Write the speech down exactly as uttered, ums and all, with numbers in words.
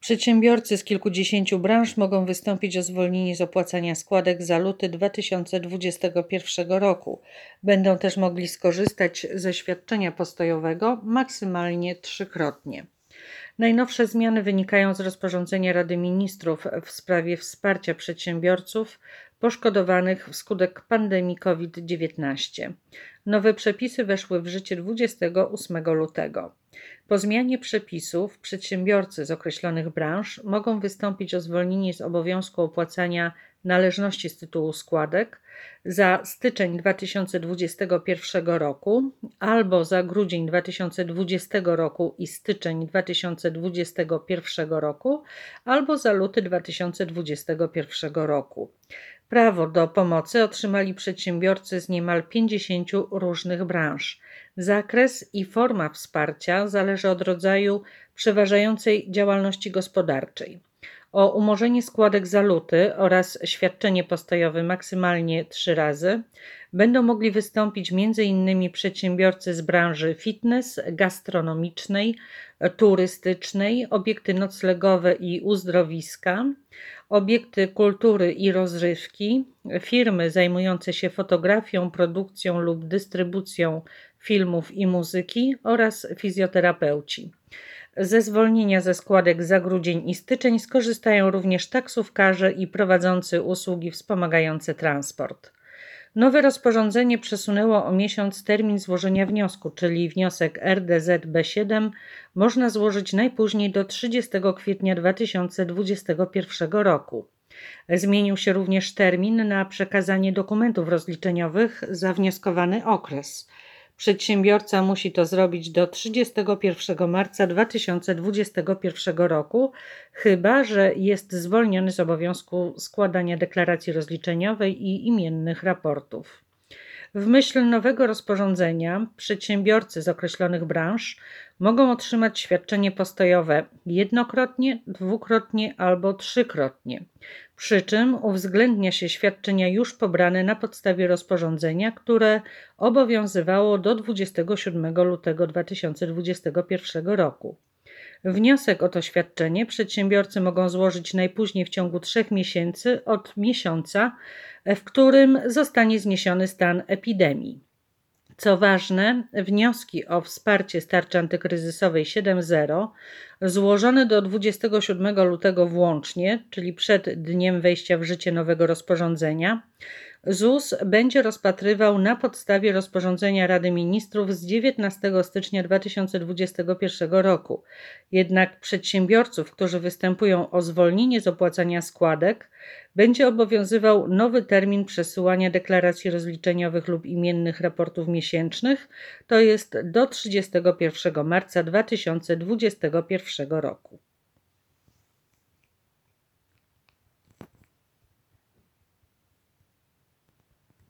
Przedsiębiorcy z kilkudziesięciu branż mogą wystąpić o zwolnienie z opłacania składek za luty dwa tysiące dwudziestego pierwszego roku. Będą też mogli skorzystać ze świadczenia postojowego maksymalnie trzykrotnie. Najnowsze zmiany wynikają z rozporządzenia Rady Ministrów w sprawie wsparcia przedsiębiorców poszkodowanych wskutek pandemii COVID dziewiętnaście. Nowe przepisy weszły w życie dwudziestego ósmego lutego. Po zmianie przepisów przedsiębiorcy z określonych branż mogą wystąpić o zwolnienie z obowiązku opłacania należności z tytułu składek za styczeń dwa tysiące dwudziestego pierwszego roku albo za grudzień dwa tysiące dwudziestego roku i styczeń dwa tysiące dwudziestego pierwszego roku albo za luty dwa tysiące dwudziestego pierwszego roku. Prawo do pomocy otrzymali przedsiębiorcy z niemal pięćdziesięciu różnych branż. Zakres i forma wsparcia zależy od rodzaju przeważającej działalności gospodarczej. O umorzenie składek za luty oraz świadczenie postojowe maksymalnie trzy razy będą mogli wystąpić między innymi przedsiębiorcy z branży fitness, gastronomicznej, turystycznej, obiekty noclegowe i uzdrowiska, obiekty kultury i rozrywki, firmy zajmujące się fotografią, produkcją lub dystrybucją filmów i muzyki oraz fizjoterapeuci. Ze zwolnienia ze składek za grudzień i styczeń skorzystają również taksówkarze i prowadzący usługi wspomagające transport. Nowe rozporządzenie przesunęło o miesiąc termin złożenia wniosku, czyli wniosek R D Z B siedem można złożyć najpóźniej do trzydziestego kwietnia dwa tysiące dwudziestego pierwszego roku. Zmienił się również termin na przekazanie dokumentów rozliczeniowych za wnioskowany okres. Przedsiębiorca musi to zrobić do trzydziestego pierwszego marca dwa tysiące dwudziestego pierwszego roku, chyba że jest zwolniony z obowiązku składania deklaracji rozliczeniowej i imiennych raportów. W myśl nowego rozporządzenia przedsiębiorcy z określonych branż mogą otrzymać świadczenie postojowe jednokrotnie, dwukrotnie albo trzykrotnie, przy czym uwzględnia się świadczenia już pobrane na podstawie rozporządzenia, które obowiązywało do dwudziestego siódmego lutego dwa tysiące dwudziestego pierwszego roku. Wniosek o to świadczenie przedsiębiorcy mogą złożyć najpóźniej w ciągu trzech miesięcy od miesiąca, w którym zostanie zniesiony stan epidemii. Co ważne, wnioski o wsparcie z tarczy antykryzysowej siedem zero złożone do dwudziestego siódmego lutego włącznie, czyli przed dniem wejścia w życie nowego rozporządzenia, Z U S będzie rozpatrywał na podstawie rozporządzenia Rady Ministrów z dziewiętnastego stycznia dwa tysiące dwudziestego pierwszego roku. Jednak przedsiębiorców, którzy występują o zwolnienie z opłacania składek, będzie obowiązywał nowy termin przesyłania deklaracji rozliczeniowych lub imiennych raportów miesięcznych, to jest do trzydziestego pierwszego marca dwa tysiące dwudziestego pierwszego roku.